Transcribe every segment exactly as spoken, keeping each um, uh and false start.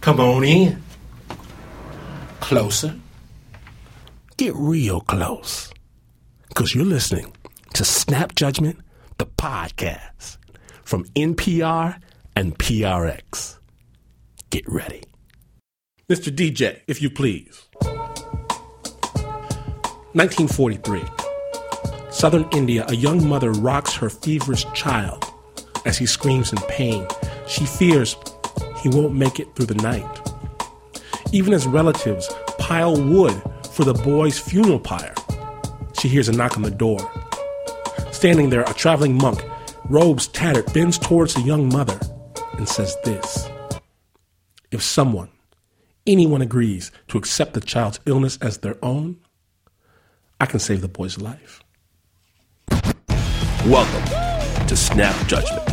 Come on in. Closer. Get real close. Because you're listening to Snap Judgment, the podcast from N P R and P R X. Get ready. Mister D J, if you please. nineteen forty-three. Southern India, a young mother rocks her feverish child as he screams in pain. She fears he won't make it through the night. Even as relatives pile wood for the boy's funeral pyre, she hears a knock on the door. Standing there, a traveling monk, robes tattered, bends towards the young mother and says this: if someone, anyone agrees to accept the child's illness as their own, I can save the boy's life. Welcome to Snap Judgment.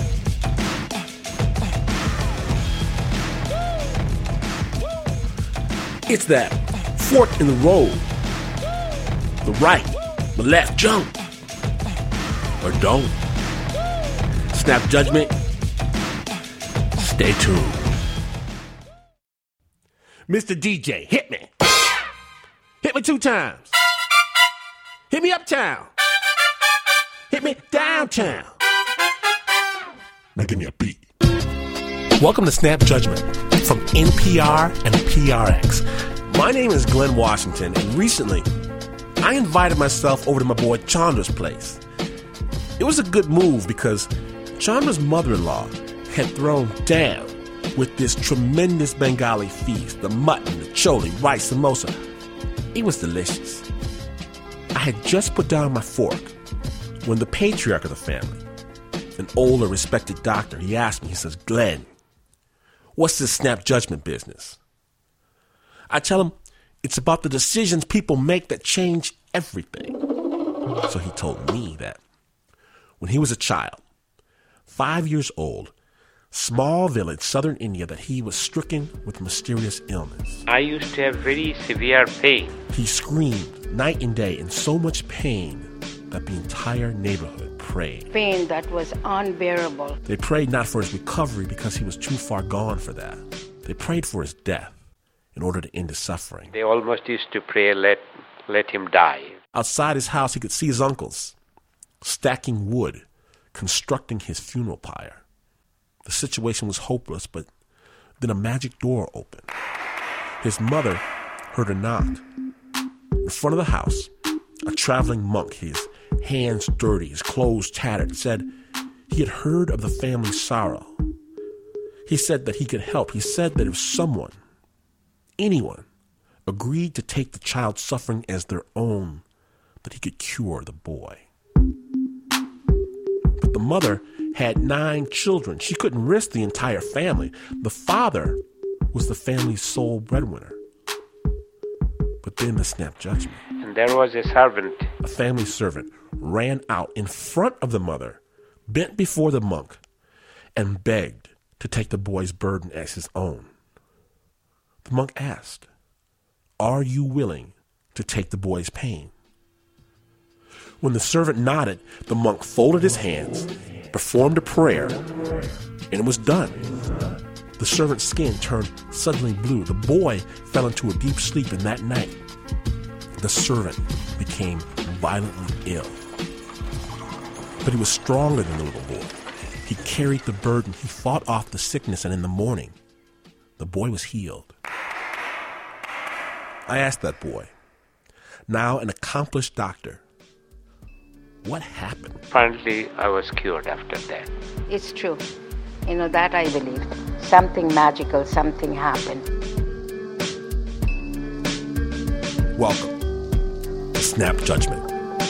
It's that fork in the road. The right, the left, jump. Or don't. Snap Judgment. Stay tuned. Mister D J, hit me. Hit me two times. Hit me uptown. Hit me downtown. Now give me a beat. Welcome to Snap Judgment from N P R and P R X. My name is Glenn Washington, and recently I invited myself over to my boy Chandra's place. It was a good move because Chandra's mother-in-law had thrown down with this tremendous Bengali feast, the mutton, the chole, rice, samosa. It was delicious. I had just put down my fork when the patriarch of the family, an older, respected doctor, he asked me, he says, Glenn, what's this Snap Judgment business? I tell him, it's about the decisions people make that change everything. So he told me that when he was a child, five years old, small village, southern India, that he was stricken with mysterious illness. I used to have very severe pain. He screamed night and day in so much pain that the entire neighborhood prayed. Pain that was unbearable. They prayed not for his recovery because he was too far gone for that. They prayed for his death in order to end his suffering. They almost used to pray, let, let him die. Outside his house, he could see his uncles stacking wood, constructing his funeral pyre. The situation was hopeless, but then a magic door opened. His mother heard a knock. In front of the house, a traveling monk, his hands dirty, his clothes tattered, said he had heard of the family's sorrow. He said that he could help. He said that if someone, anyone, agreed to take the child's suffering as their own, that he could cure the boy. But the mother had nine children. She couldn't risk the entire family. The father was the family's sole breadwinner. But then the Snap Judgment. And there was a servant. A family servant ran out in front of the mother, bent before the monk, and begged to take the boy's burden as his own. The monk asked, "Are you willing to take the boy's pain?" When the servant nodded, the monk folded his hands, performed a prayer, and it was done. The servant's skin turned suddenly blue. The boy fell into a deep sleep, and that night, the servant became violently ill. But he was stronger than the little boy. He carried the burden. He fought off the sickness, and in the morning, the boy was healed. I asked that boy, now an accomplished doctor, what happened? Apparently, I was cured after that. It's true. You know, that I believe. Something magical, something happened. Welcome to Snap Judgment.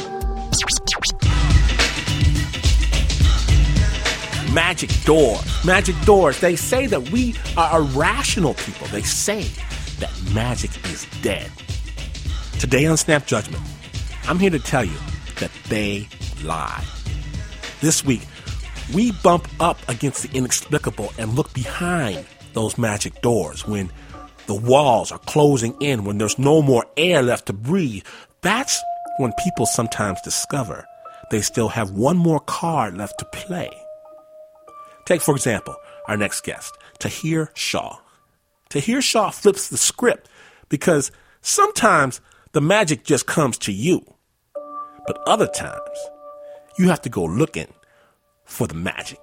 Magic door. Magic doors. They say that we are irrational people. They say that magic is dead. Today on Snap Judgment, I'm here to tell you that they lie. This week, we bump up against the inexplicable and look behind those magic doors when the walls are closing in, when there's no more air left to breathe. That's when people sometimes discover they still have one more card left to play. Take, for example, our next guest, Tahir Shah. Tahir Shah flips the script because sometimes the magic just comes to you. But other times, you have to go looking for the magic.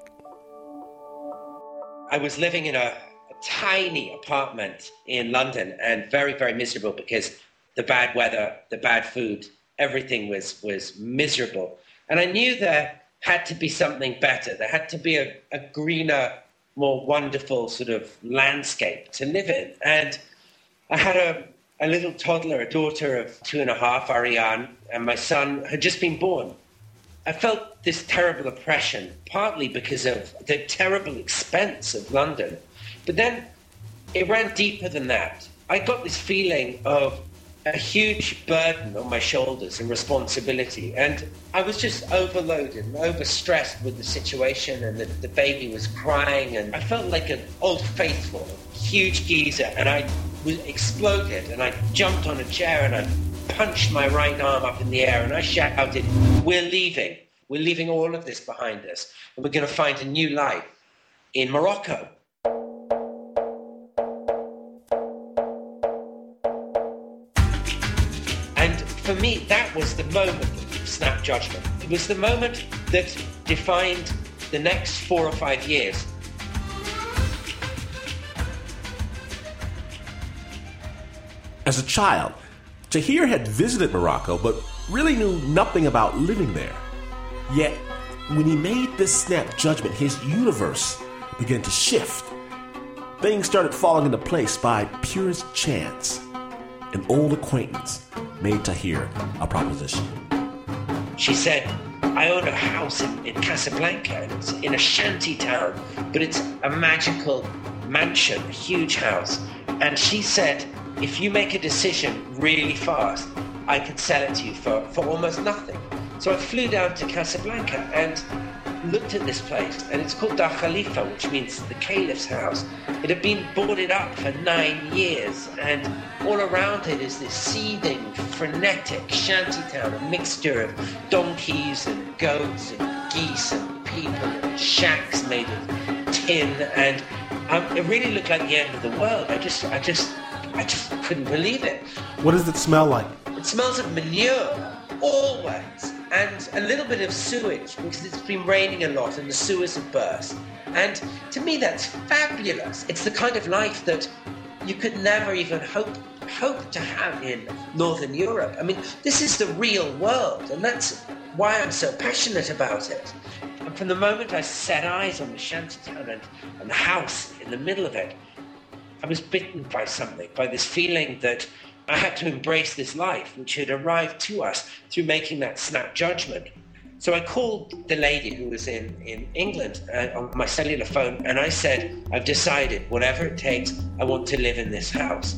I was living in a, a tiny apartment in London and very, very miserable because the bad weather, the bad food, everything was, was miserable. And I knew there had to be something better. There had to be a, a greener, more wonderful sort of landscape to live in. And I had a, a little toddler, a daughter of two and a half, Ariane, and my son had just been born. I felt this terrible oppression, partly because of the terrible expense of London. But then it ran deeper than that. I got this feeling of a huge burden on my shoulders and responsibility. And I was just overloaded and overstressed with the situation, and the, the baby was crying, and I felt like an old faithful, huge geezer, and I was exploded, and I jumped on a chair and I punched my right arm up in the air and I shouted, "We're leaving. We're leaving all of this behind us, and we're going to find a new life in Morocco." And for me, that was the moment of snap judgment. It was the moment that defined the next four or five years. As a child, Tahir had visited Morocco, but really knew nothing about living there. Yet, when he made this snap judgment, his universe began to shift. Things started falling into place by purest chance. An old acquaintance made Tahir a proposition. She said, "I own a house in, in Casablanca, and it's in a shanty town, but it's a magical mansion, a huge house." And she said, "If you make a decision really fast, I could sell it to you for, for almost nothing." So I flew down to Casablanca and looked at this place, and it's called Dar Khalifa, which means the Caliph's house. It had been boarded up for nine years, and all around it is this seething, frenetic shanty town, a mixture of donkeys and goats and geese and people and shacks made of tin, and um, it really looked like the end of the world. I just, I just, I just couldn't believe it. What does it smell like? It smells of manure, always, and a little bit of sewage, because it's been raining a lot and the sewers have burst. And to me, that's fabulous. It's the kind of life that you could never even hope hope to have in Northern Europe. I mean, this is the real world, and that's why I'm so passionate about it. And from the moment I set eyes on the shantytown and, and the house in the middle of it, I was bitten by something, by this feeling that I had to embrace this life, which had arrived to us through making that snap judgment. So I called the lady who was in, in England uh, on my cellular phone, and I said, "I've decided, whatever it takes, I want to live in this house."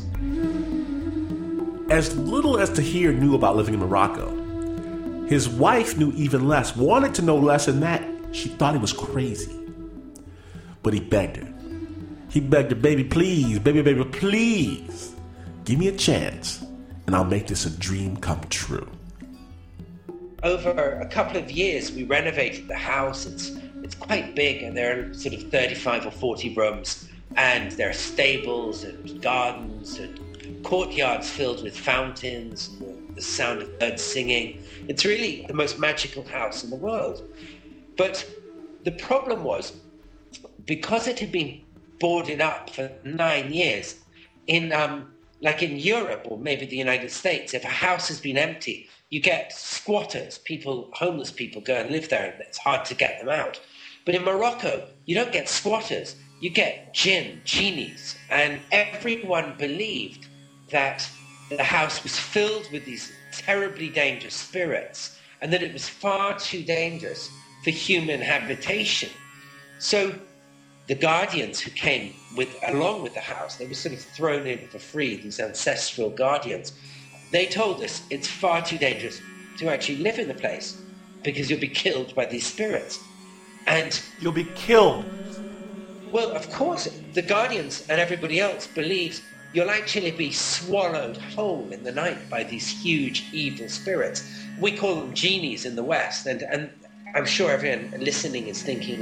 As little as Tahir knew about living in Morocco, his wife knew even less, wanted to know less, and that she thought he was crazy. But he begged her. He begged her, "Baby, please, baby, baby, please, give me a chance, and I'll make this a dream come true." Over a couple of years, we renovated the house. It's it's quite big, and there are sort of thirty-five or forty rooms, and there are stables and gardens and courtyards filled with fountains and the, the sound of birds singing. It's really the most magical house in the world. But the problem was, because it had been boarded up for nine years, in um, like in Europe or maybe the United States, if a house has been empty, you get squatters, people, homeless people go and live there, and it's hard to get them out. But in Morocco, you don't get squatters, you get jinn, genies, and everyone believed that the house was filled with these terribly dangerous spirits, and that it was far too dangerous for human habitation. So the guardians who came with along with the house, they were sort of thrown in for free, these ancestral guardians. They told us it's far too dangerous to actually live in the place because you'll be killed by these spirits. And You'll be killed. well, of course, the guardians and everybody else believes you'll actually be swallowed whole in the night by these huge evil spirits. We call them genies in the West, and, and I'm sure everyone listening is thinking of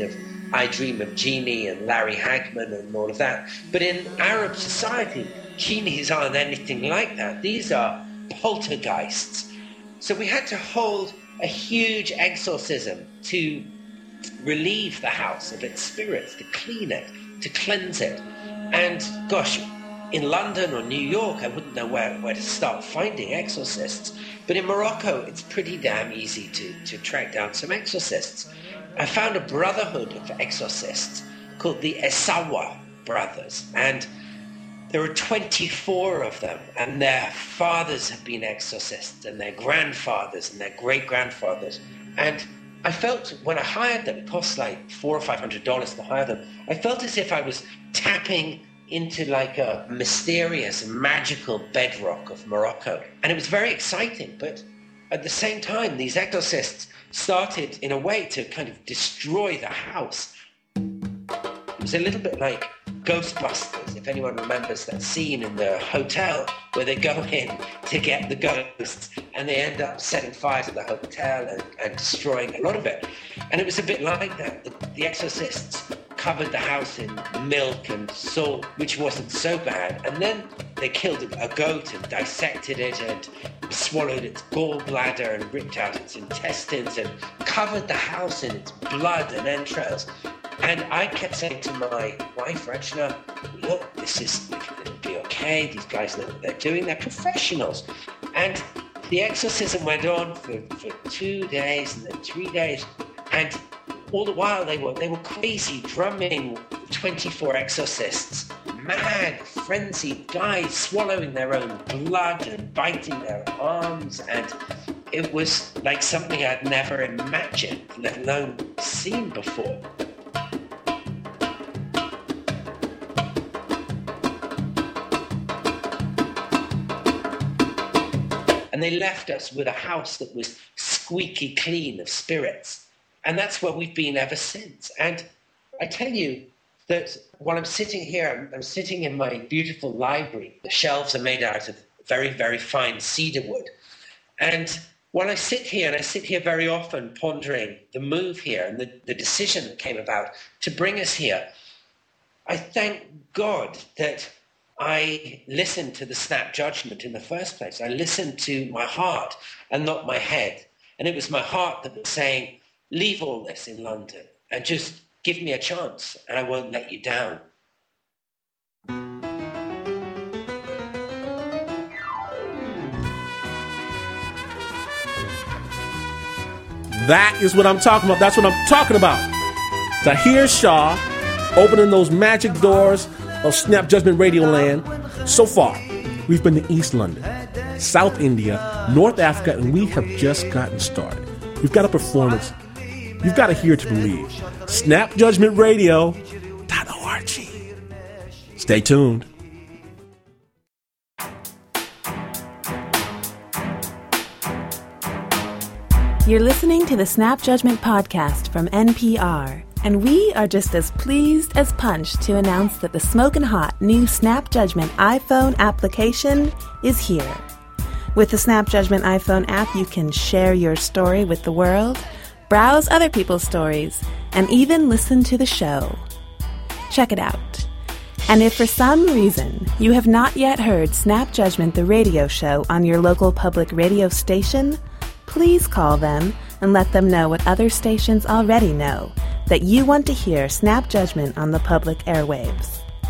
I Dream of Jeannie and Larry Hagman and all of that. But in Arab society, genies aren't anything like that. These are poltergeists. So we had to hold a huge exorcism to relieve the house of its spirits, to clean it, to cleanse it. And gosh, in London or New York, I wouldn't know where, where to start finding exorcists. But in Morocco, it's pretty damn easy to, to track down some exorcists. I found a brotherhood of exorcists called the Essawa Brothers. And there were twenty-four of them, and their fathers have been exorcists, and their grandfathers, and their great-grandfathers. And I felt, when I hired them, it cost like four or five hundred dollars to hire them, I felt as if I was tapping into like a mysterious and magical bedrock of Morocco. And it was very exciting, but at the same time, these exorcists started, in a way, to kind of destroy the house. It was a little bit like Ghostbusters, if anyone remembers that scene in the hotel where they go in to get the ghosts and they end up setting fire to the hotel and, and destroying a lot of it. And it was a bit like that. The, the exorcists covered the house in milk and salt, which wasn't so bad. And then they killed a goat and dissected it and swallowed its gallbladder and ripped out its intestines and covered the house in its blood and entrails. And I kept saying to my wife, Rachna, look, this is, it'll be okay. These guys know what they're doing. They're professionals. And the exorcism went on for, for two days and then three days. And all the while they were they were crazy, drumming, twenty-four exorcists, mad, frenzied guys swallowing their own blood and biting their arms. And it was like something I'd never imagined, let alone seen before. And they left us with a house that was squeaky clean of spirits. And that's where we've been ever since. And I tell you that while I'm sitting here, I'm, I'm sitting in my beautiful library. The shelves are made out of very, very fine cedar wood. And while I sit here, and I sit here very often pondering the move here and the, the decision that came about to bring us here, I thank God that I listened to the snap judgment in the first place. I listened to my heart and not my head. And it was my heart that was saying, leave all this in London and just give me a chance and I won't let you down. That is what I'm talking about. That's what I'm talking about. Tahir Shah opening those magic doors of Snap Judgment Radio Land. So far, we've been to East London, South India, North Africa, and we have just gotten started. We've got a performance. You've got to hear to believe. snap judgment radio dot org. Stay tuned. You're listening to the Snap Judgment podcast from N P R, and we are just as pleased as Punch to announce that the smoking hot new Snap Judgment iPhone application is here. With the Snap Judgment iPhone app, you can share your story with the world, browse other people's stories, and even listen to the show. Check it out. And if for some reason you have not yet heard Snap Judgment the radio show on your local public radio station, please call them and let them know what other stations already know, that you want to hear Snap Judgment on the public airwaves.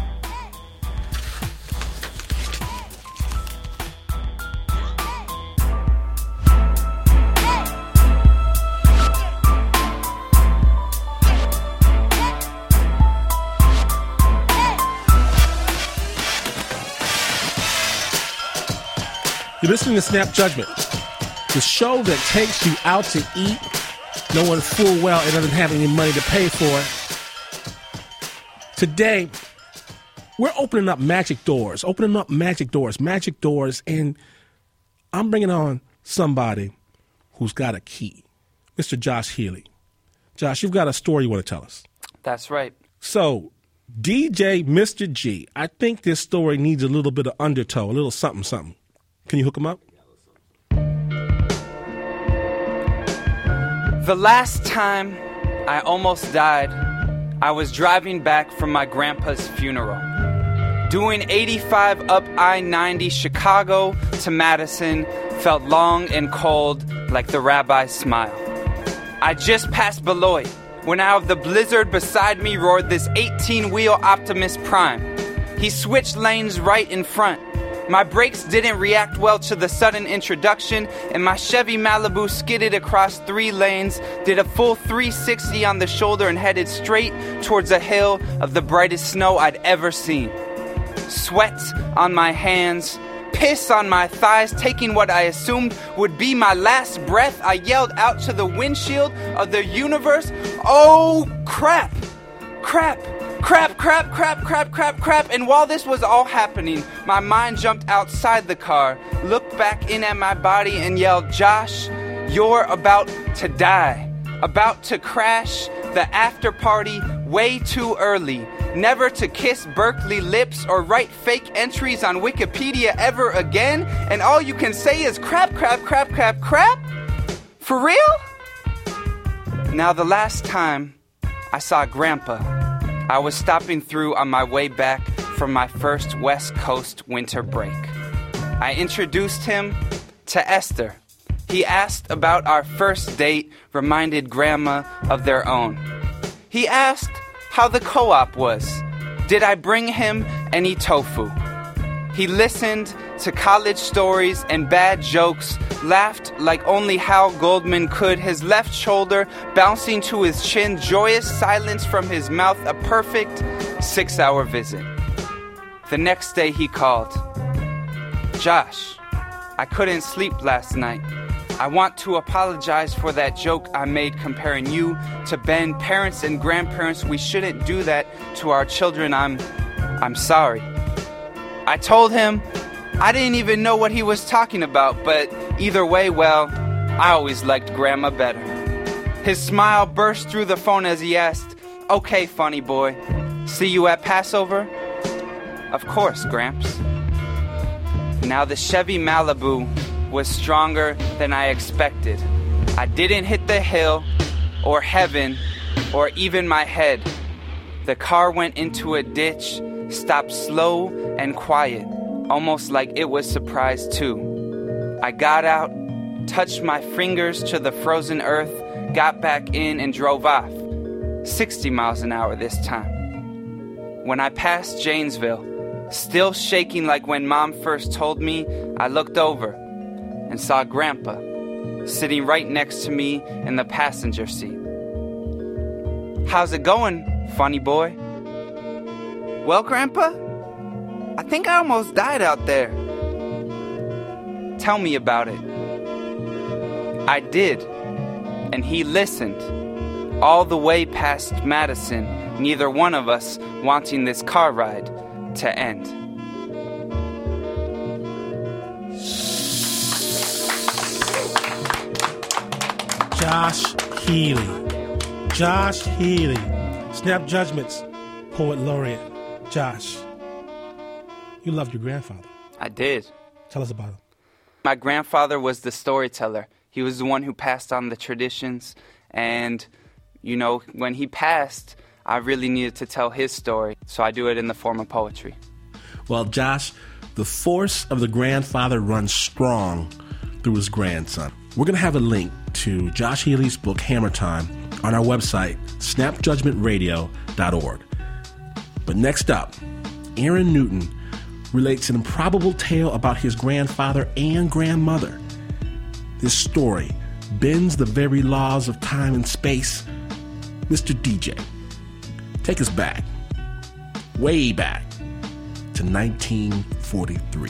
You're listening to Snap Judgment, the show that takes you out to eat, knowing full well it doesn't have any money to pay for it. Today, we're opening up magic doors, opening up magic doors, magic doors, and I'm bringing on somebody who's got a key, Mister Josh Healy. Josh, you've got a story you want to tell us. That's right. So, D J Mister G, I think this story needs a little bit of undertow, a little something, something. Can you hook him up? The last time I almost died, I was driving back from my grandpa's funeral. Doing eighty-five up I ninety Chicago to Madison felt long and cold like the rabbi's smile. I just passed Beloit when out of the blizzard beside me roared this eighteen-wheel Optimus Prime. He switched lanes right in front. My brakes didn't react well to the sudden introduction, and my Chevy Malibu skidded across three lanes, did a full three sixty on the shoulder, and headed straight towards a hill of the brightest snow I'd ever seen. Sweat on my hands, piss on my thighs, taking what I assumed would be my last breath, I yelled out to the windshield of the universe, "Oh, crap! Crap! Crap, crap, crap, crap, crap, crap." And while this was all happening, my mind jumped outside the car, looked back in at my body, and yelled, "Josh, you're about to die. About to crash the after party way too early. Never to kiss Berkeley lips or write fake entries on Wikipedia ever again. And all you can say is crap, crap, crap, crap, crap? For real?" Now, the last time I saw Grandpa, I was stopping through on my way back from my first West Coast winter break. I introduced him to Esther. He asked about our first date, reminded Grandma of their own. He asked how the co-op was. Did I bring him any tofu? He listened to college stories and bad jokes, laughed like only Hal Goldman could, his left shoulder bouncing to his chin, joyous silence from his mouth, a perfect six-hour visit. The next day he called. "Josh, I couldn't sleep last night. I want to apologize for that joke I made comparing you to Ben, parents and grandparents. We shouldn't do that to our children. I'm, I'm sorry." I told him I didn't even know what he was talking about, but either way, well, I always liked Grandma better. His smile burst through the phone as he asked, "Okay, funny boy, see you at Passover?" "Of course, Gramps." Now the Chevy Malibu was stronger than I expected. I didn't hit the hill, or heaven, or even my head. The car went into a ditch, stopped slow and quiet, almost like it was surprised too. I got out, touched my fingers to the frozen earth, got back in and drove off. sixty miles an hour this time. When I passed Janesville, still shaking like when Mom first told me, I looked over and saw Grandpa sitting right next to me in the passenger seat. "How's it going, funny boy?" "Well, Grandpa, I think I almost died out there." "Tell me about it." I did, and he listened, all the way past Madison, neither one of us wanting this car ride to end. Josh Healey. Josh Healey. Snap Judgment's Poet Laureate. Josh, you loved your grandfather. I did. Tell us about him. My grandfather was the storyteller. He was the one who passed on the traditions. And, you know, when he passed, I really needed to tell his story. So I do it in the form of poetry. Well, Josh, the force of the grandfather runs strong through his grandson. We're going to have a link to Josh Healey's book, Hammer Time, on our website, snap judgment radio dot org. But next up, Aaron Newton relates an improbable tale about his grandfather and grandmother. This story bends the very laws of time and space. Mister D J, take us back, way back to nineteen forty-three.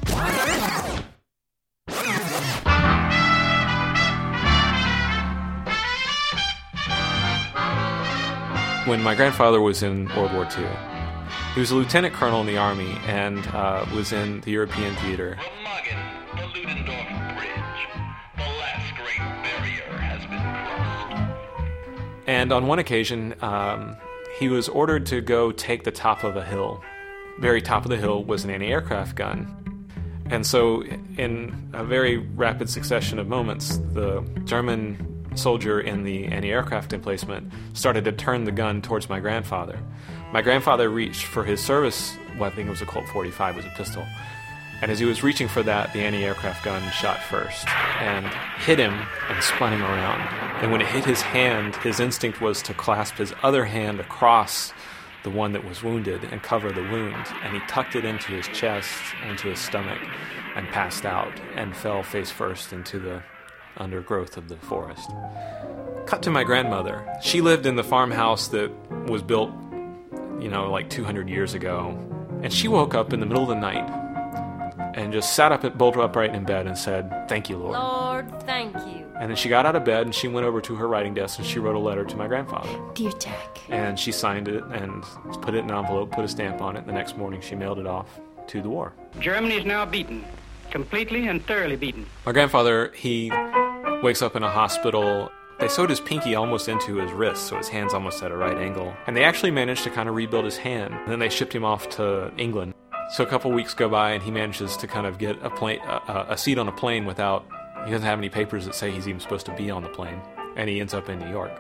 When my grandfather was in World War Two, he was a lieutenant colonel in the Army and uh, was in the European theater. The Ludendorff Bridge, the last great barrier, has been crossed. And on one occasion, um, he was ordered to go take the top of a hill. Very top of the hill was an anti-aircraft gun. And so in a very rapid succession of moments, the German soldier in the anti-aircraft emplacement started to turn the gun towards my grandfather. My grandfather reached for his service weapon. I think it was a Colt forty-five, it was a pistol. And as he was reaching for that, the anti-aircraft gun shot first and hit him and spun him around. And when it hit his hand, his instinct was to clasp his other hand across the one that was wounded and cover the wound. And he tucked it into his chest, into his stomach, and passed out and fell face first into the undergrowth of the forest. Cut to my grandmother. She lived in the farmhouse that was built, you know, like two hundred years ago. And she woke up in the middle of the night and just sat up, bolt upright in bed and said, "Thank you, Lord." Lord, thank you. And then she got out of bed and she went over to her writing desk and she wrote a letter to my grandfather. Dear Jack. And she signed it and put it in an envelope, put a stamp on it. The next morning she mailed it off to the war. Germany is now beaten. Completely and thoroughly beaten. My grandfather, he wakes up in a hospital. They sewed his pinky almost into his wrist, so his hand's almost at a right angle. And they actually managed to kind of rebuild his hand. And then they shipped him off to England. So a couple weeks go by, and he manages to kind of get a plane, a, a seat on a plane without, he doesn't have any papers that say he's even supposed to be on the plane, and he ends up in New York.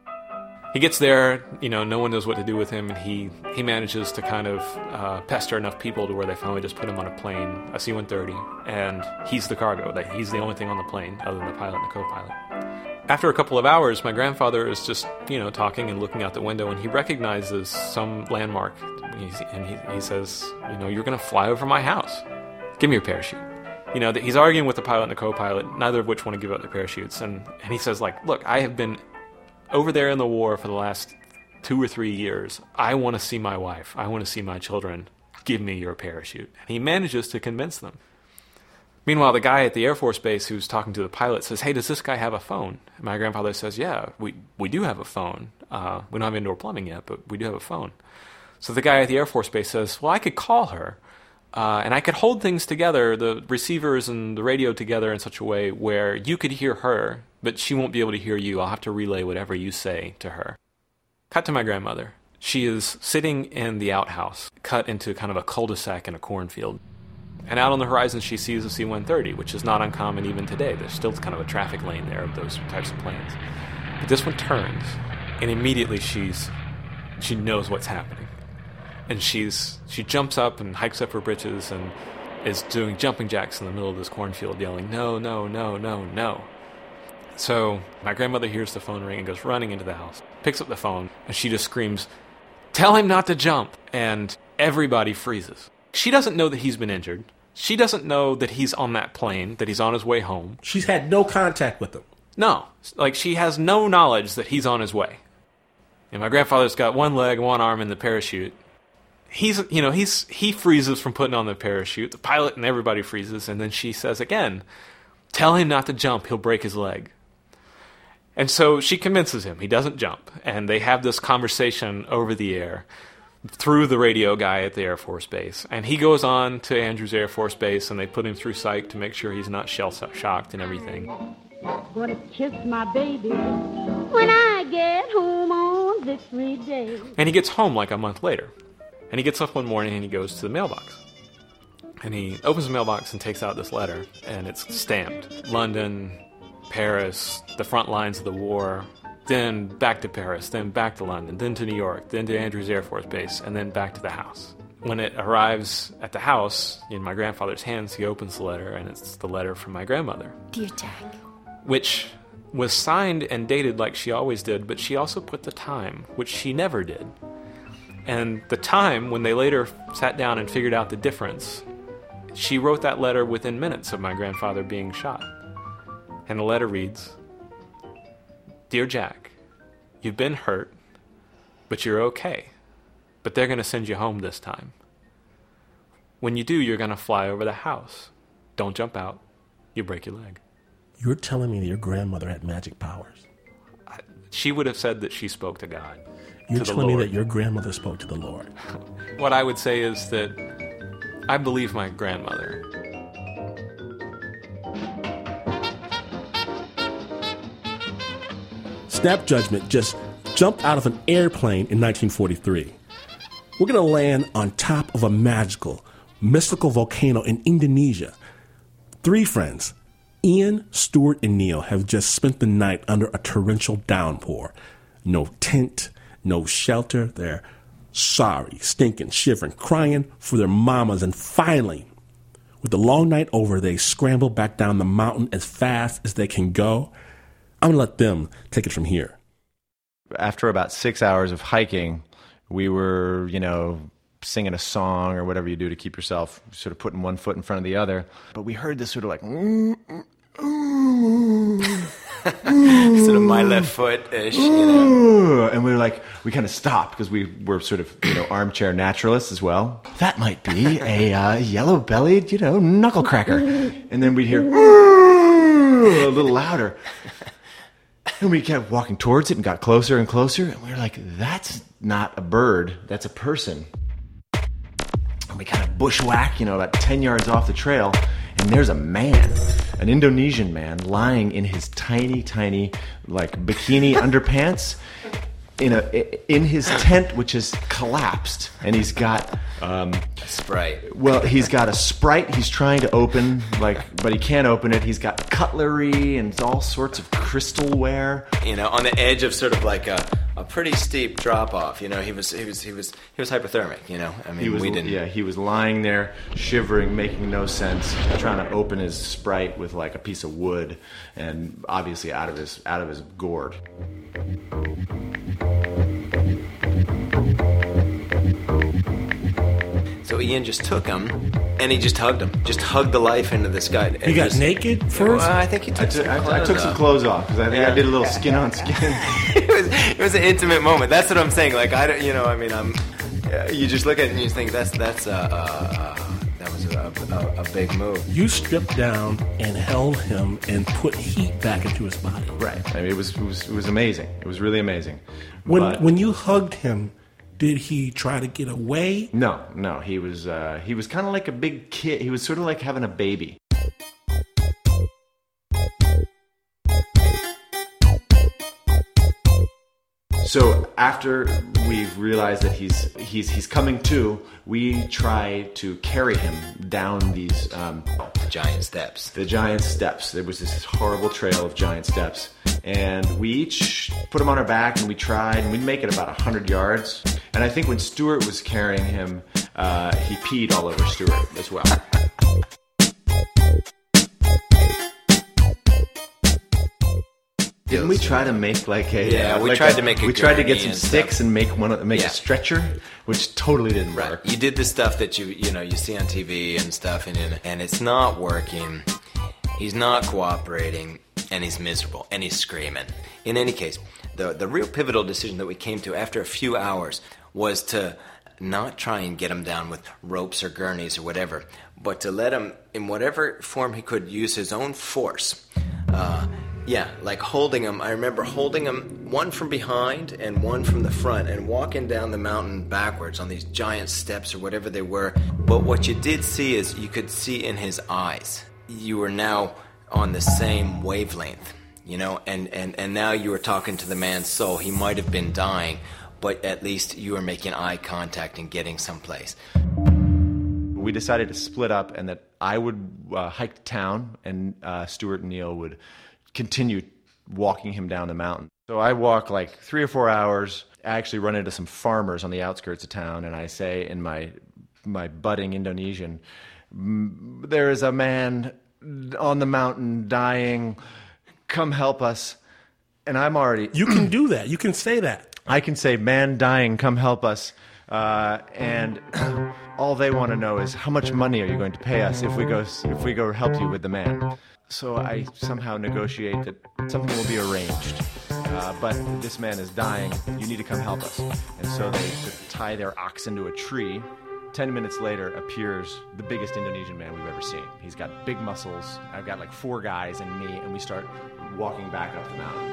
He gets there, you know, no one knows what to do with him, and he, he manages to kind of uh, pester enough people to where they finally just put him on a plane, a C one thirty, and he's the cargo. That he's the only thing on the plane other than the pilot and the co-pilot. After a couple of hours, my grandfather is just, you know, talking and looking out the window, and he recognizes some landmark. He's, and he, he says, you know, "You're going to fly over my house. Give me your parachute." You know, he's arguing with the pilot and the co-pilot, neither of which want to give up their parachutes. And, and he says, like, "Look, I have been over there in the war for the last two or three years. I want to see my wife. I want to see my children. Give me your parachute." And he manages to convince them. Meanwhile, the guy at the Air Force Base who's talking to the pilot says, "Hey, does this guy have a phone?" And my grandfather says, "Yeah, we, we do have a phone. Uh, we don't have indoor plumbing yet, but we do have a phone." So the guy at the Air Force Base says, "Well, I could call her, uh, and I could hold things together, the receivers and the radio together in such a way where you could hear her, but she won't be able to hear you. I'll have to relay whatever you say to her." Cut to my grandmother. She is sitting in the outhouse, cut into kind of a cul-de-sac in a cornfield. And out on the horizon, she sees a C one thirty, which is not uncommon even today. There's still kind of a traffic lane there of those types of planes. But this one turns, and immediately she's she knows what's happening. And she's she jumps up and hikes up her britches and is doing jumping jacks in the middle of this cornfield, yelling, "No, no, no, no, no." So my grandmother hears the phone ring and goes running into the house, picks up the phone, and she just screams, "Tell him not to jump!" And everybody freezes. She doesn't know that he's been injured. She doesn't know that he's on that plane, that he's on his way home. She's had no contact with him. No. Like, she has no knowledge that he's on his way. And my grandfather's got one leg, one arm in the parachute. He's, you know, he's he freezes from putting on the parachute. The pilot and everybody freezes. And then she says again, "Tell him not to jump. He'll break his leg." And so she convinces him. He doesn't jump. And they have this conversation over the air through the radio guy at the Air Force Base. And he goes on to Andrews Air Force Base, and they put him through psych to make sure he's not shell-shocked and everything. Gonna kiss my baby when I get home on Victory Day. And he gets home like a month later. And he gets up one morning and he goes to the mailbox. And he opens the mailbox and takes out this letter, and it's stamped. London, Paris, the front lines of the war, then back to Paris, then back to London, then to New York, then to Andrews Air Force Base, and then back to the house. When it arrives at the house, in my grandfather's hands, he opens the letter, and it's the letter from my grandmother. "Dear Jack," which was signed and dated like she always did, but she also put the time, which she never did. And the time, when they later sat down and figured out the difference, she wrote that letter within minutes of my grandfather being shot. And the letter reads, "Dear Jack, you've been hurt, but you're okay. But they're going to send you home this time. When you do, you're going to fly over the house. Don't jump out. You break your leg." You're telling me that your grandmother had magic powers? I, she would have said that she spoke to God. You're to telling the me Lord. that your grandmother spoke to the Lord? What I would say is that I believe my grandmother. Snap Judgment just jumped out of an airplane in nineteen forty-three. We're going to land on top of a magical, mystical volcano in Indonesia. Three friends, Ian, Stuart, and Neil have just spent the night under a torrential downpour. No tent, no shelter. They're sorry, stinking, shivering, crying for their mamas. And finally, with the long night over, they scramble back down the mountain as fast as they can go. I'm going to let them take it from here. After about six hours of hiking, we were, you know, singing a song or whatever you do to keep yourself sort of putting one foot in front of the other. But we heard this sort of like... Mm, mm, mm, sort of my left foot-ish, you know. And we were like, we kind of stopped because we were sort of, you know, armchair naturalists as well. That might be a uh, yellow-bellied, you know, knucklecracker. And then we'd hear a little louder. And we kept walking towards it and got closer and closer. And we were like, that's not a bird, that's a person. And we kind of bushwhack, you know, about ten yards off the trail. And there's a man, an Indonesian man, lying in his tiny, tiny, like, bikini underpants in a in his tent, which is collapsed. And he's got... Um, a Sprite. Well, he's got a Sprite he's trying to open, like, but he can't open it. He's got cutlery and all sorts of crystalware. You know, on the edge of sort of like a, a pretty steep drop-off. You know, he was he was he was he was hypothermic. You know, I mean, he was, we didn't. Yeah, he was lying there, shivering, making no sense, trying to open his Sprite with like a piece of wood, and obviously out of his out of his gourd. So Ian just took him, and he just hugged him. Just hugged the life into this guy. He got just, naked first? Well, I think he took I some took, I, clothes I took off. some clothes off, because I think Yeah. I did a little skin on skin. it was it was an intimate moment. That's what I'm saying. Like, I don't, you know, I mean, I'm, uh, you just look at it and you think, that's, that's, uh, uh, uh that was a, a, a big move. You stripped down and held him and put heat back into his body. Right. I mean, it was, it was, it was amazing. It was really amazing. When But- when you hugged him, did he try to get away? No, no. He was uh, he was kind of like a big kid. He was sort of like having a baby. So after we've realized that he's he's he's coming to, we try to carry him down these um, giant steps. The giant steps. There was this horrible trail of giant steps, and we each put him on our back, and we tried, and we'd make it about a hundred yards. And I think when Stuart was carrying him, uh, he peed all over Stuart as well. Didn't we try to make like a? Yeah, uh, we like tried a, to make a We tried to get gurney some and sticks stuff. and make one of, make Yeah. a stretcher, which totally didn't work. You did the stuff that you you know you see on T V and stuff, and and it's not working. He's not cooperating, and he's miserable, and he's screaming. In any case, the the real pivotal decision that we came to after a few hours was to not try and get him down with ropes or gurneys or whatever, but to let him, in whatever form he could, use his own force. Uh, yeah, like holding him. I remember holding him, one from behind and one from the front, and walking down the mountain backwards on these giant steps or whatever they were. But what you did see is you could see in his eyes, you were now on the same wavelength, you know, and, and, and now you were talking to the man's soul. He might have been dying, but at least you were making eye contact and getting someplace. We decided to split up, and that I would uh, hike to town, and uh, Stuart and Neil would continue walking him down the mountain. So I walk like three or four hours. I actually run into some farmers on the outskirts of town, and I say in my my budding Indonesian, "There is a man on the mountain dying. Come help us." And I'm already... You can do that. You can say that. I can say, "Man dying, come help us." Uh, and all they want to know is, how much money are you going to pay us if we go if we go help you with the man? So I somehow negotiate that something will be arranged. Uh, but this man is dying. You need to come help us. And so they sort of tie their oxen to a tree. Ten minutes later appears the biggest Indonesian man we've ever seen. He's got big muscles. I've got like four guys and me, and we start walking back up the mountain.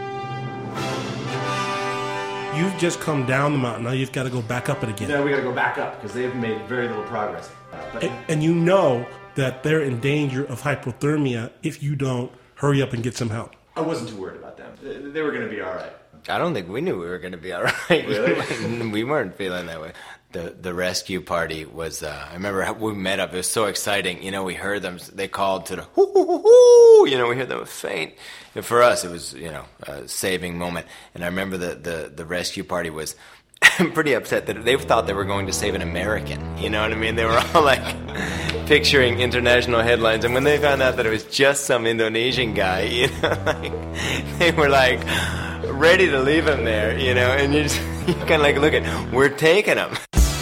You've just come down the mountain. Now you've got to go back up it again. Now we got to go back up because they've made very little progress. Uh, but And, and you know that they're in danger of hypothermia if you don't hurry up and get some help. I wasn't too worried about them. They- They were going to be all right. I don't think we knew we were going to be all right. Really? We weren't feeling that way. The the rescue party was, uh, I remember we met up, it was so exciting. You know, we heard them, they called to the hoo, hoo, hoo, hoo, you know, we heard them faint. And for us, it was, you know, a saving moment. And I remember the, the, the rescue party was pretty upset that they thought they were going to save an American. You know what I mean? They were all like picturing international headlines. And when they found out that it was just some Indonesian guy, you know, like, they were like ready to leave him there, you know, and you just, you kind of like look at, we're taking him.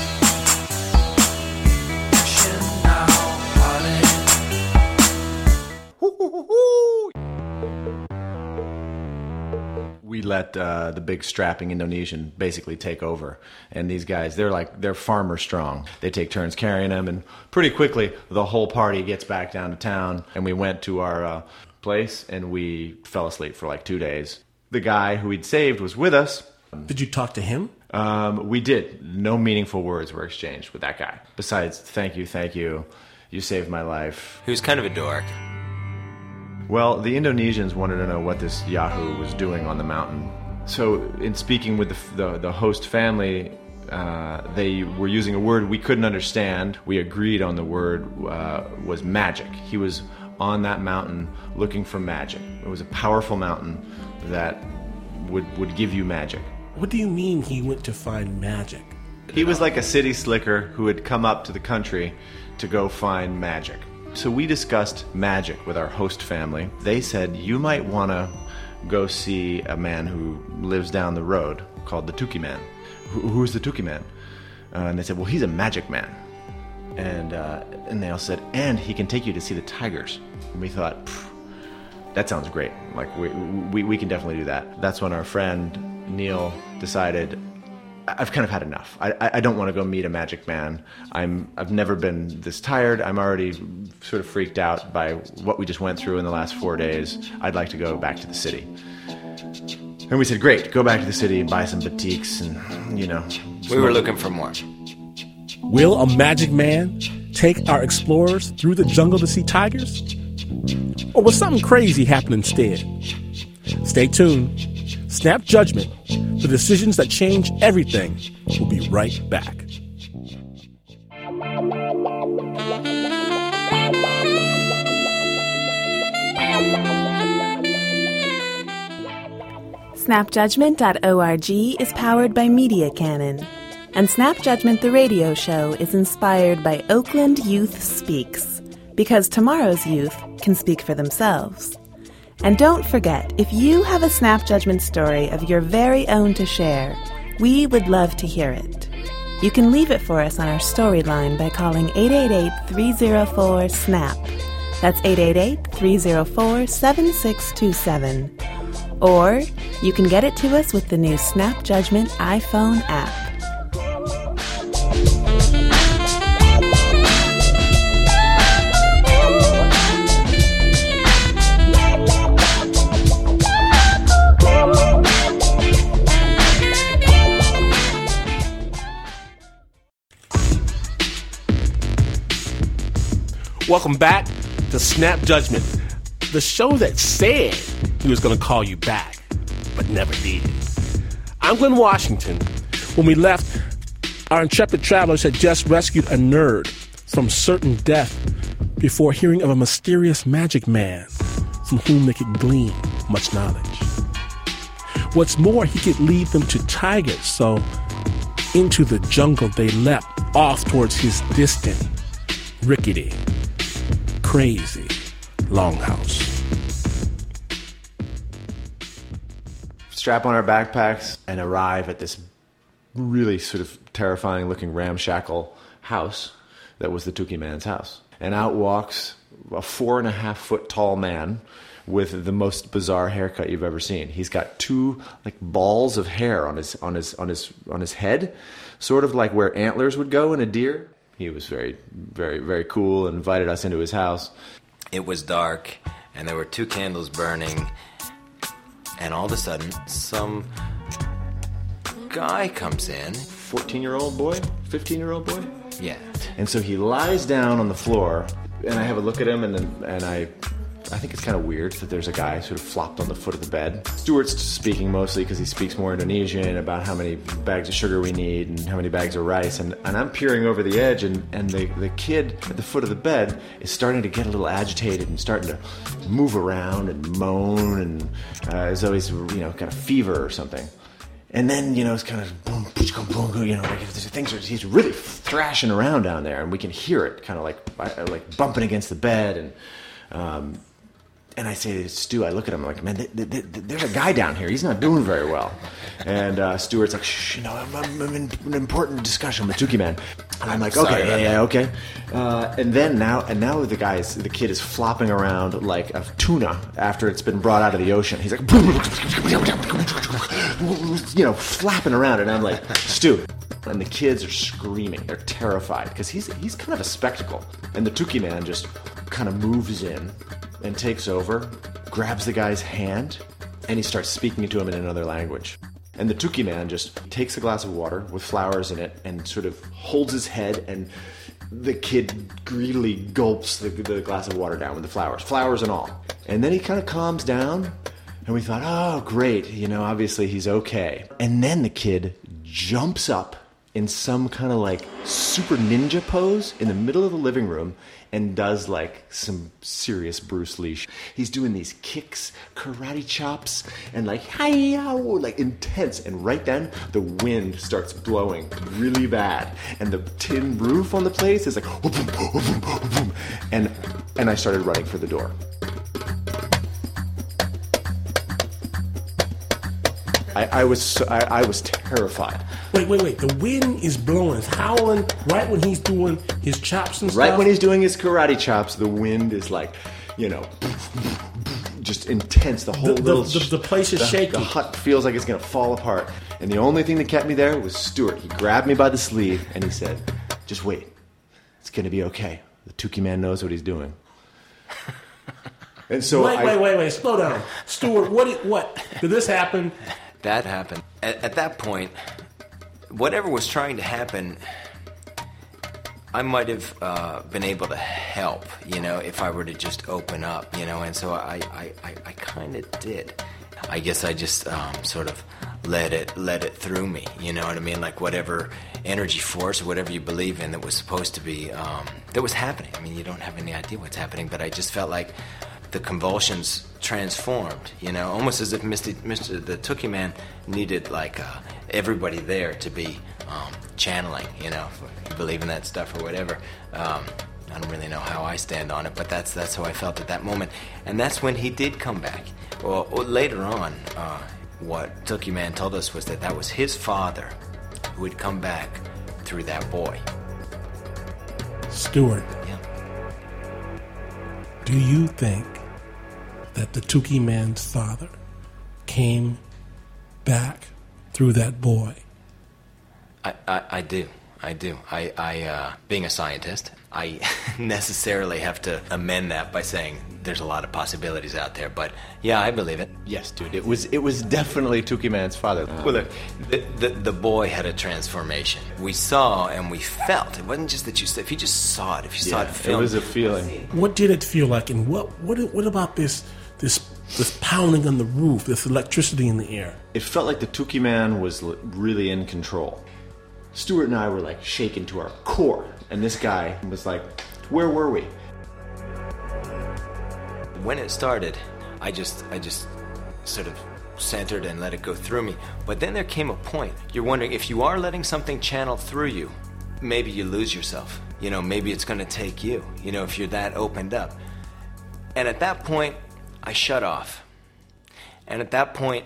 We let uh, the big strapping Indonesian basically take over. And these guys, they're like, they're farmer strong. They take turns carrying them, and pretty quickly the whole party gets back down to town. And we went to our uh, place, and we fell asleep for like two days. The guy who we'd saved was with us. Did you talk to him? Um, we did. No meaningful words were exchanged with that guy. Besides, thank you, thank you. You saved my life. He was kind of a dork. Well, the Indonesians wanted to know what this Yahoo was doing on the mountain. So in speaking with the, the, the host family, uh, they were using a word we couldn't understand. We agreed on the word uh, was magic. He was on that mountain looking for magic. It was a powerful mountain that would, would give you magic. What do you mean he went to find magic? He was like a city slicker who had come up to the country to go find magic. So we discussed magic with our host family. They said, you might want to go see a man who lives down the road called the Tuki Man. Who, who's the Tuki Man? Uh, and they said, well, he's a magic man. And uh, and they all said, and he can take you to see the tigers. And we thought, that sounds great. Like, we, we, we can definitely do that. That's when our friend Neil decided, I've kind of had enough. I, I don't want to go meet a magic man. I'm, I've never been this tired. I'm already sort of freaked out by what we just went through in the last four days. I'd like to go back to the city. And we said, great, go back to the city and buy some batiks and, you know. We were looking for more. Will a magic man take our explorers through the jungle to see tigers? Or will something crazy happen instead? Stay tuned. Snap Judgment, the decisions that change everything. We'll be right back. snap judgment dot org is powered by Media Cannon, and Snap Judgment the radio show is inspired by Oakland Youth Speaks, because tomorrow's youth can speak for themselves. And don't forget, if you have a Snap Judgment story of your very own to share, we would love to hear it. You can leave it for us on our storyline by calling eight eight eight, three oh four, SNAP. That's eight eight eight, three oh four, seven six two seven. Or you can get it to us with the new Snap Judgment iPhone app. Welcome back to Snap Judgment, the show that said he was going to call you back, but never did. I'm Glenn Washington. When we left, our intrepid travelers had just rescued a nerd from certain death before hearing of a mysterious magic man from whom they could glean much knowledge. What's more, he could lead them to tigers, so into the jungle they leapt off towards his distant, rickety, crazy longhouse. Strap on our backpacks and arrive at this really sort of terrifying looking ramshackle house that was the Tuki Man's house. And out walks a four and a half foot tall man with the most bizarre haircut you've ever seen. He's got two like balls of hair on his on his on his on his head, sort of like where antlers would go in a deer. He was very, very, very cool and invited us into his house. It was dark, and there were two candles burning, and all of a sudden, some guy comes in. fourteen-year-old boy? fifteen-year-old boy? Yeah. And so he lies down on the floor, and I have a look at him, and then, and I I think it's kind of weird that there's a guy sort of flopped on the foot of the bed. Stuart's speaking mostly because he speaks more Indonesian about how many bags of sugar we need and how many bags of rice. And, and I'm peering over the edge, and, and the, the kid at the foot of the bed is starting to get a little agitated and starting to move around and moan, and uh, as though he's, you know, got a fever or something. And then, you know, it's kind of boom, boom, boom, you know, like things are, he's really thrashing around down there, and we can hear it kind of like like bumping against the bed. And um, and I say to Stu, I look at him, I'm like, man, th- th- th- there's a guy down here. He's not doing very well. And uh, Stuart's like, shh, you know, I'm, I'm in an important discussion with Tookie Man. And I'm like, okay, yeah, yeah, okay. Uh, and then now, and now the guy is, the kid is flopping around like a tuna after it's been brought out of the ocean. He's like, you know, flapping around, and I'm like, Stu. And the kids are screaming. They're terrified because he's he's kind of a spectacle. And the Tookie Man just kind of moves in and takes over, grabs the guy's hand, and he starts speaking to him in another language. And the Tookie Man just takes a glass of water with flowers in it and sort of holds his head, and the kid greedily gulps the, the glass of water down with the flowers, flowers and all. And then he kind of calms down, and we thought, oh, great, you know, obviously he's okay. And then the kid jumps up in some kind of like super ninja pose in the middle of the living room and does like some serious Bruce Lee. He's doing these kicks, karate chops, and like hi-ya, like intense. And right then, the wind starts blowing really bad, and the tin roof on the place is like, whoop, whoop, whoop, whoop, whoop, and and I started running for the door. I, I was so, I, I was terrified. Wait, wait, wait. The wind is blowing. It's howling right when he's doing his chops and stuff? Right when he's doing his karate chops, the wind is like, you know, just intense. The whole the, little... The, the, the place is the, shaking. The hut feels like it's going to fall apart. And the only thing that kept me there was Stuart. He grabbed me by the sleeve and he said, just wait. It's going to be okay. The Tookie Man knows what he's doing. And so Wait, I, wait, wait, wait. Slow down. Stuart, what did, what? Did this happen? That happened. At, at that point, whatever was trying to happen, I might have uh, been able to help, you know, if I were to just open up, you know, and so I, I, I, I kind of did. I guess I just um, sort of let it let it through me, you know what I mean? Like whatever energy force or whatever you believe in that was supposed to be, um, that was happening. I mean, you don't have any idea what's happening, but I just felt like the convulsions transformed, you know, almost as if Mister Mister the Tookie Man needed like uh, everybody there to be um, channeling, you know, if you believe in that stuff or whatever. Um, I don't really know how I stand on it, but that's that's how I felt at that moment, and that's when he did come back. Well, later on, uh, what Tookie Man told us was that that was his father who had come back through that boy. Stuart. Yeah. Do you think that the Tookie Man's father came back through that boy? I, I, I do. I do. I, I uh, being a scientist, I necessarily have to amend that by saying there's a lot of possibilities out there. But yeah, I believe it. Yes, dude. It was it was definitely Tookie Man's father. Uh, well, look, the, the the boy had a transformation. We saw and we felt. It wasn't just that you said. If you just saw it, if you yeah, saw it filmed, it was a feeling. What did it feel like, and what what what about this this this pounding on the roof, this electricity in the air? It felt like the Tookie Man was really in control. Stuart and I were like shaken to our core, and this guy was like, where were we? When it started, I just I just sort of centered and let it go through me. But then there came a point. You're wondering if you are letting something channel through you, maybe you lose yourself. You know, maybe it's going to take you, you know, if you're that opened up. And at that point, I shut off. And at that point,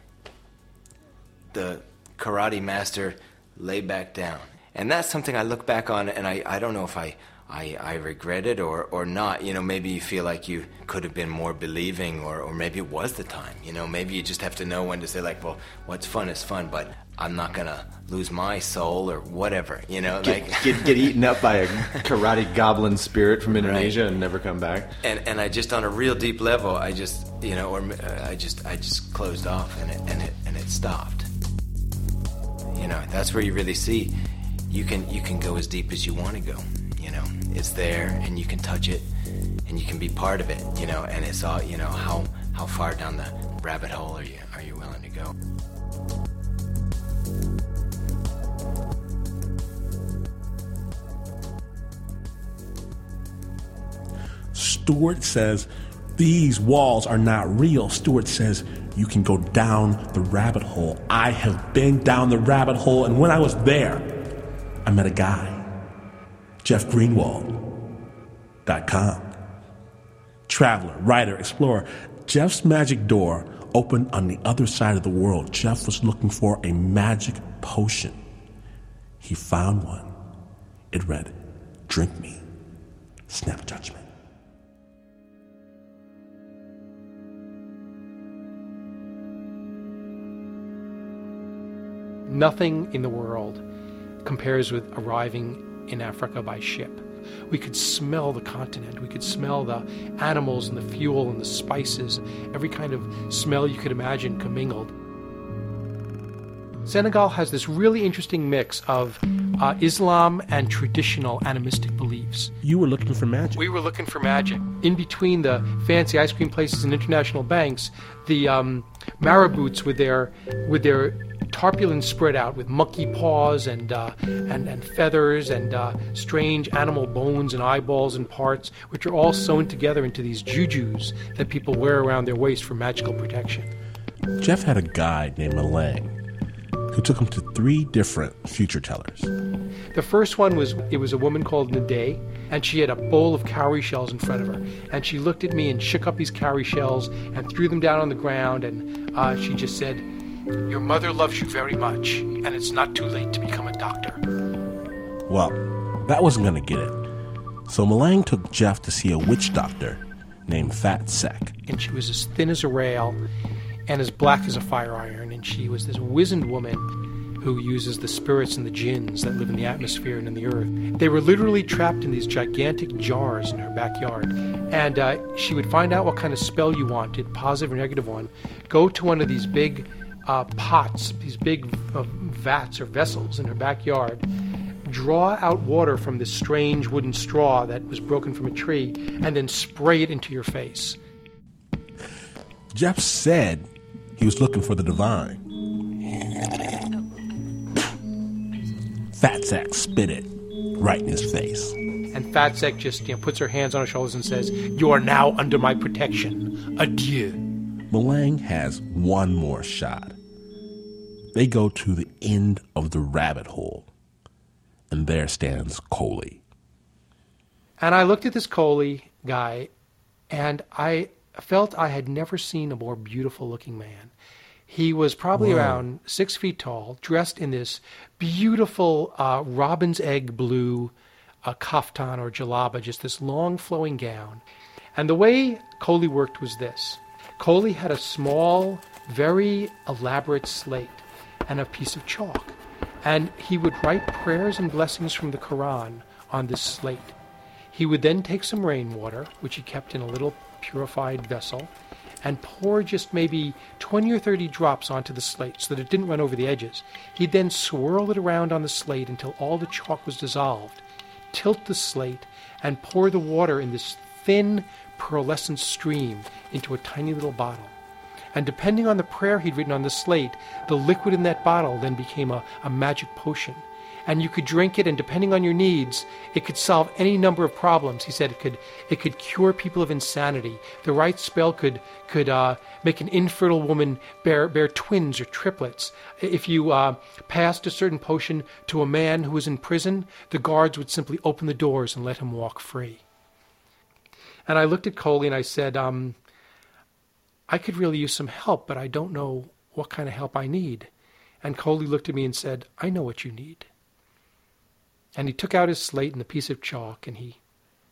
the karate master lay back down. And that's something I look back on, and I, I don't know if I, I, I regret it or, or not. You know, maybe you feel like you could have been more believing, or, or maybe it was the time. You know, maybe you just have to know when to say, like, well, what's fun is fun, but I'm not going to lose my soul or whatever, you know. Get, like get, get eaten up by a karate goblin spirit from Indonesia right. and never come back. And and I just, on a real deep level, I just, you know, or uh, I just I just closed off, and it and it and it stopped. You know, that's where you really see you can you can go as deep as you want to go, you know. know, is there, and you can touch it, and you can be part of it, you know, and it's all, you know, how how far down the rabbit hole are you are you willing to go? Stewart says these walls are not real. Stewart says you can go down the rabbit hole. I have been down the rabbit hole, and when I was there, I met a guy, Jeff Greenwald dot com. Traveler, writer, explorer. Jeff's magic door opened on the other side of the world. Jeff was looking for a magic potion. He found one. It read, "Drink me, snap judgment." Nothing in the world compares with arriving in Africa by ship. We could smell the continent. We could smell the animals and the fuel and the spices. Every kind of smell you could imagine commingled. Senegal has this really interesting mix of uh, Islam and traditional animistic beliefs. You were looking for magic. We were looking for magic. In between the fancy ice cream places and international banks, the um, marabouts with their with their tarpaulins spread out with monkey paws and uh, and, and feathers and uh, strange animal bones and eyeballs and parts, which are all sewn together into these jujus that people wear around their waist for magical protection. Jeff had a guide named Malang who took him to three different future tellers. The first one was, it was a woman called Nade, and she had a bowl of cowrie shells in front of her. And she looked at me and shook up these cowrie shells and threw them down on the ground, and uh, she just said, "Your mother loves you very much, and it's not too late to become a doctor." Well, that wasn't going to get it. So Malang took Jeff to see a witch doctor named Fat Sec. And she was as thin as a rail and as black as a fire iron, and she was this wizened woman who uses the spirits and the jinns that live in the atmosphere and in the earth. They were literally trapped in these gigantic jars in her backyard, and uh, she would find out what kind of spell you wanted, positive or negative one, go to one of these big uh, pots, these big uh, vats or vessels in her backyard, draw out water from this strange wooden straw that was broken from a tree, and then spray it into your face. Jeff said he was looking for the divine. Fat Sack spit it right in his face. And Fat Sack just, you know, puts her hands on her shoulders and says, "You are now under my protection. Adieu." Malang has one more shot. They go to the end of the rabbit hole, and there stands Coley. And I looked at this Coley guy, and I felt I had never seen a more beautiful-looking man. He was probably Whoa. around six feet tall, dressed in this beautiful uh, robin's egg blue uh, kaftan or jalaba, just this long flowing gown. And the way Coley worked was this. Coley had a small, very elaborate slate and a piece of chalk. And he would write prayers and blessings from the Quran on this slate. He would then take some rainwater, which he kept in a little purified vessel, and pour just maybe twenty or thirty drops onto the slate so that it didn't run over the edges. He'd then swirl it around on the slate until all the chalk was dissolved, tilt the slate, and pour the water in this thin, pearlescent stream into a tiny little bottle. And depending on the prayer he'd written on the slate, the liquid in that bottle then became a, a magic potion. And you could drink it, and depending on your needs, it could solve any number of problems. He said it could it could cure people of insanity. The right spell could could uh, make an infertile woman bear bear twins or triplets. If you uh, passed a certain potion to a man who was in prison, the guards would simply open the doors and let him walk free. And I looked at Coley and I said, um, I could really use some help, but I don't know what kind of help I need. And Coley looked at me and said, I know what you need. And he took out his slate and a piece of chalk, and he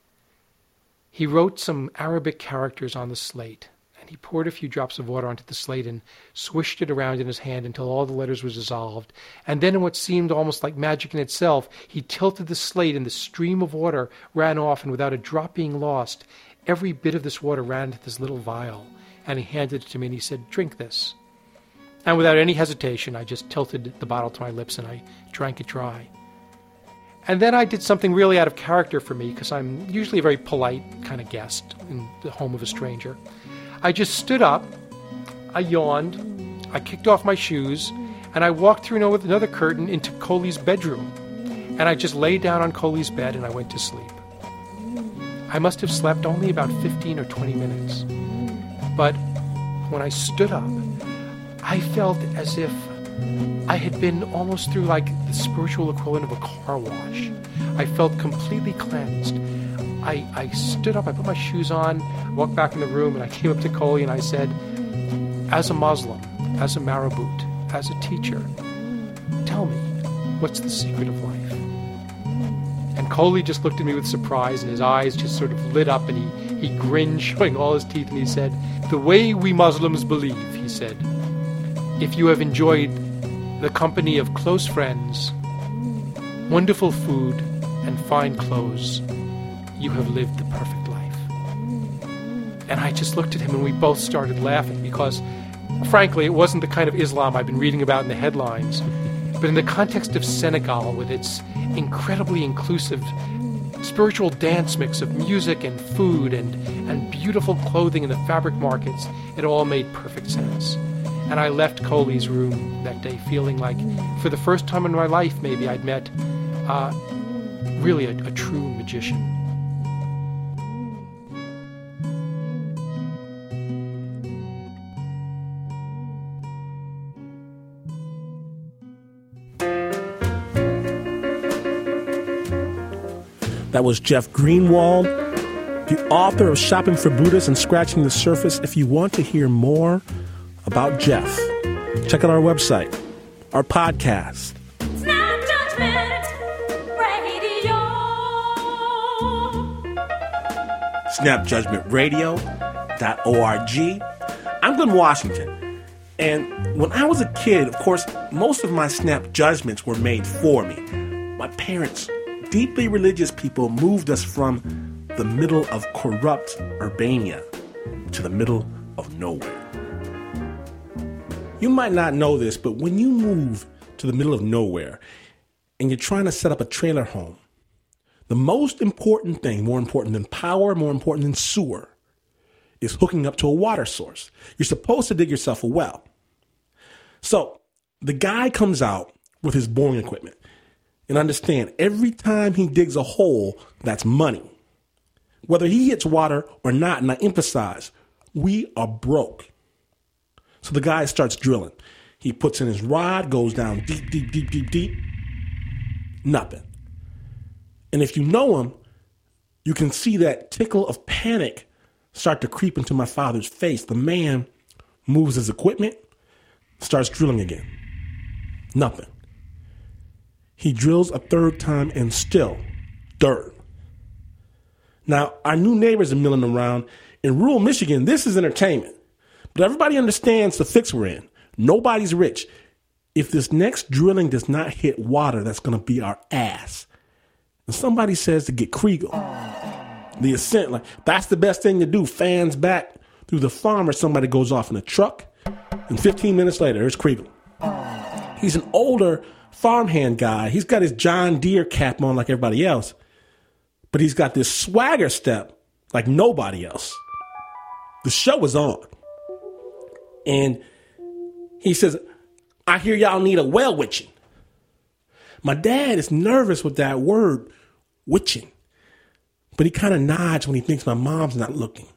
he wrote some Arabic characters on the slate, and he poured a few drops of water onto the slate and swished it around in his hand until all the letters were dissolved. And then in what seemed almost like magic in itself, he tilted the slate, and the stream of water ran off, and without a drop being lost, every bit of this water ran into this little vial. And he handed it to me, and he said, drink this. And without any hesitation, I just tilted the bottle to my lips, and I drank it dry. And then I did something really out of character for me, because I'm usually a very polite kind of guest in the home of a stranger. I just stood up, I yawned, I kicked off my shoes, and I walked through another curtain into Coley's bedroom. And I just lay down on Coley's bed and I went to sleep. I must have slept only about fifteen or twenty minutes. But when I stood up, I felt as if I had been almost through like the spiritual equivalent of a car wash. I felt completely cleansed. I, I stood up, I put my shoes on, walked back in the room, and I came up to Coley and I said, as a Muslim, as a Marabout, as a teacher, tell me, what's the secret of life? And Coley just looked at me with surprise, and his eyes just sort of lit up, and he, he grinned, showing all his teeth, and he said, the way we Muslims believe, he said, if you have enjoyed the company of close friends, wonderful food, and fine clothes, you have lived the perfect life. And I just looked at him and we both started laughing because, frankly, it wasn't the kind of Islam I've been reading about in the headlines. But in the context of Senegal, with its incredibly inclusive spiritual dance mix of music and food and, and beautiful clothing in the fabric markets, it all made perfect sense. And I left Coley's room that day feeling like, for the first time in my life, maybe I'd met uh, really a, a true magician. That was Jeff Greenwald, the author of Shopping for Buddhists and Scratching the Surface. If you want to hear more about Jeff, check out our website, our podcast. Snap Judgment Radio. snap judgment radio dot org. I'm Glenn Washington. And when I was a kid, of course, most of my snap judgments were made for me. My parents, deeply religious people, moved us from the middle of corrupt Urbania to the middle of nowhere. You might not know this, but when you move to the middle of nowhere and you're trying to set up a trailer home, the most important thing, more important than power, more important than sewer, is hooking up to a water source. You're supposed to dig yourself a well. So the guy comes out with his boring equipment. And understand, every time he digs a hole, that's money. Whether he hits water or not, and I emphasize, we are broke. So the guy starts drilling. He puts in his rod, goes down deep, deep, deep, deep, deep. Nothing. And if you know him, you can see that tickle of panic start to creep into my father's face. The man moves his equipment, starts drilling again. Nothing. He drills a third time and still dirt. Now, our new neighbors are milling around. In rural Michigan, this is entertainment. But everybody understands the fix we're in. Nobody's rich. If this next drilling does not hit water, that's going to be our ass. And somebody says to get Kriegel. The ascent, like, that's the best thing to do. Fans back through the farm, or somebody goes off in a truck. And fifteen minutes later, here's Kriegel. He's an older farmhand guy. He's got his John Deere cap on like everybody else, but he's got this swagger step like nobody else. The show is on. And he says, I hear y'all need a well witching. My dad is nervous with that word, witching, but he kind of nods when he thinks my mom's not looking.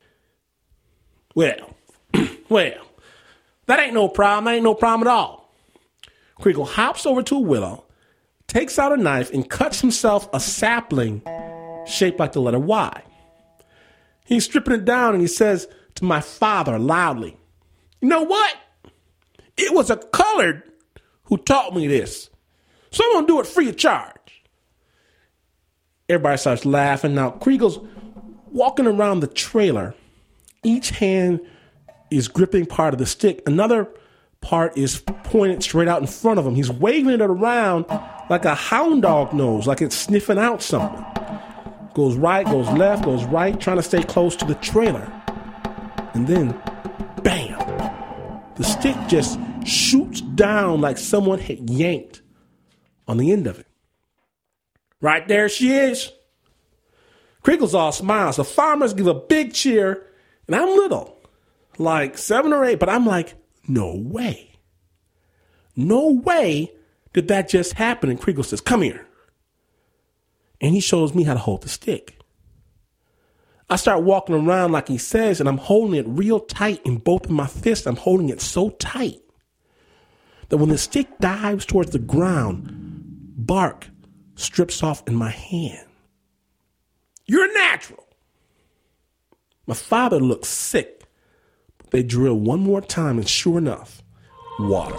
Well, well, that ain't no problem. That ain't no problem at all. Kriegel hops over to a willow, takes out a knife, and cuts himself a sapling shaped like the letter Y. He's stripping it down, and he says to my father loudly, you know what? It was a colored who taught me this, so I'm going to do it free of charge. Everybody starts laughing. Now, Kriegel's walking around the trailer. Each hand is gripping part of the stick. Another part is pointed straight out in front of him. He's waving it around like a hound dog knows, like it's sniffing out something. Goes right, goes left, goes right, trying to stay close to the trailer. And then, bam, the stick just shoots down like someone had yanked on the end of it. Right there she is. Kriegels all smiles. The farmers give a big cheer, and I'm little, like seven or eight, but I'm like, no way. No way did that just happen. And Kriegel says, come here. And he shows me how to hold the stick. I start walking around like he says, and I'm holding it real tight in both of my fists. I'm holding it so tight that when the stick dives towards the ground, bark strips off in my hand. You're natural. My father looks sick. They drill one more time, and sure enough, water.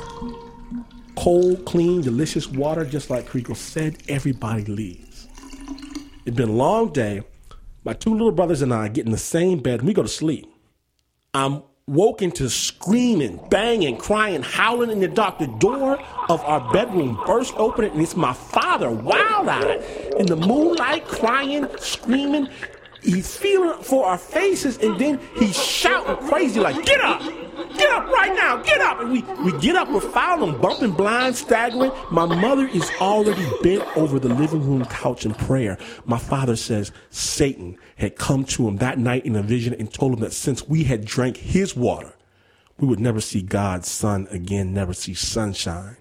Cold, clean, delicious water, just like Kriegel said. Everybody leaves. It's been a long day. My two little brothers and I get in the same bed, and we go to sleep. I'm woken to screaming, banging, crying, howling in the dark. The door of our bedroom burst open, and it's my father, wild-eyed, in the moonlight, crying, screaming. He's feeling for our faces, and then he's shouting crazy like, get up! Get up right now! Get up! And we, we get up, we're following, bumping blind, staggering. My mother is already bent over the living room couch in prayer. My father says Satan had come to him that night in a vision and told him that since we had drank his water, we would never see God's sun again, never see sunshine.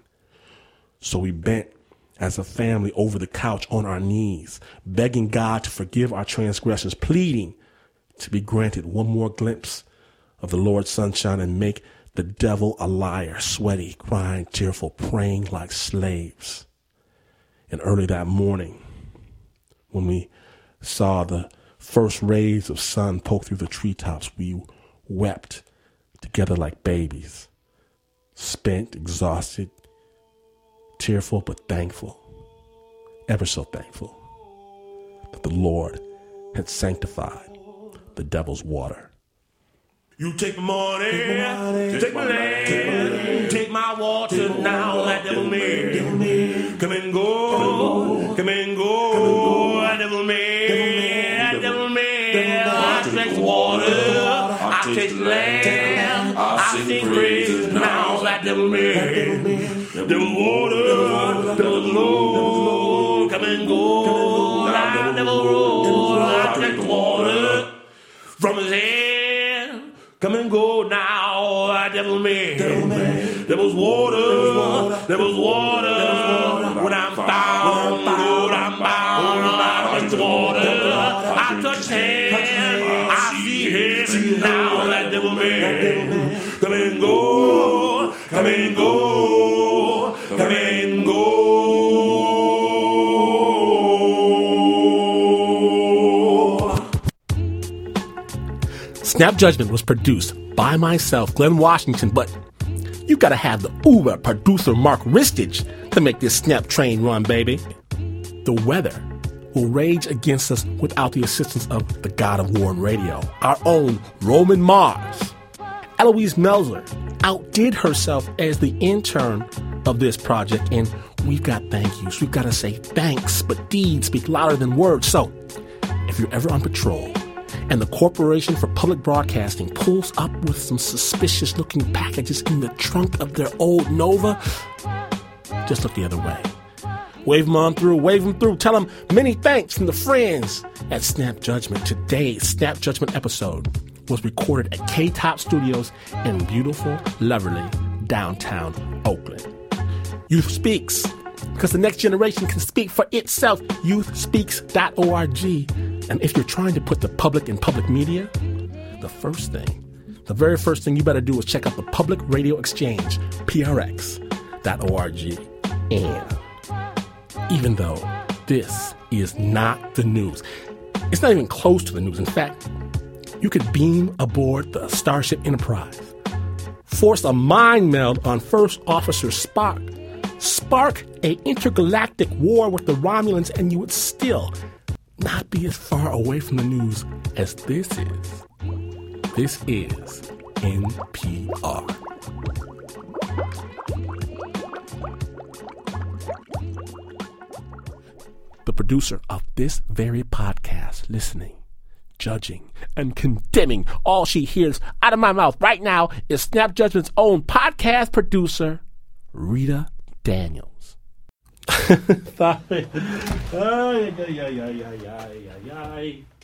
So we bent as a family over the couch on our knees, begging God to forgive our transgressions, pleading to be granted one more glimpse of the Lord's sunshine and make the devil a liar, sweaty, crying, tearful, praying like slaves. And early that morning, when we saw the first rays of sun poke through the treetops, we wept together like babies, spent, exhausted, tearful but thankful, ever so thankful that the Lord had sanctified the devil's water. You take my money, take my, money, take my land, take my, land, take my water now, that devil man. Come and go, come and go, that devil man, that devil man. I take water, I take land, I sing praise now, that devil man. Devil water, devil Lord, come and go, that devil road. I take the water from his hand. Come and go now, that devil man. Devil man. Devil's water, devil's water, devil's water. Devil's water. When I'm bound, Lord, I'm bound. I touch water, I touch hand, I see heaven now, that devil man. Come and go, come and go, come and go. Snap Judgment was produced by myself, Glenn Washington, but you gotta have the uber producer Mark Ristich to make this snap train run, baby. The weather will rage against us without the assistance of the god of war and radio, our own Roman Mars. Eloise Melzer outdid herself as the intern of this project, and we've got thank yous. We've got to say thanks, but deeds speak louder than words. So, if you're ever on patrol and the Corporation for Public Broadcasting pulls up with some suspicious-looking packages in the trunk of their old Nova, just look the other way. Wave them on through, wave them through. Tell them many thanks from the friends at Snap Judgment. Today's Snap Judgment episode was recorded at K-Top Studios in beautiful, lovely downtown Oakland. Youth Speaks, because the next generation can speak for itself. youth speaks dot org. And if you're trying to put the public in public media, the first thing, the very first thing you better do is check out the Public Radio Exchange, P R X dot org. And even though this is not the news, it's not even close to the news. In fact, you could beam aboard the Starship Enterprise, force a mind meld on First Officer Spock, spark an intergalactic war with the Romulans, and you would still not be as far away from the news as this is. This is N P R. The producer of this very podcast, listening, judging, and condemning all she hears out of my mouth right now is Snap Judgment's own podcast producer, Rita Daniels. Sorry. Ay, ay, ay, ay, ay, ay, ay, ay.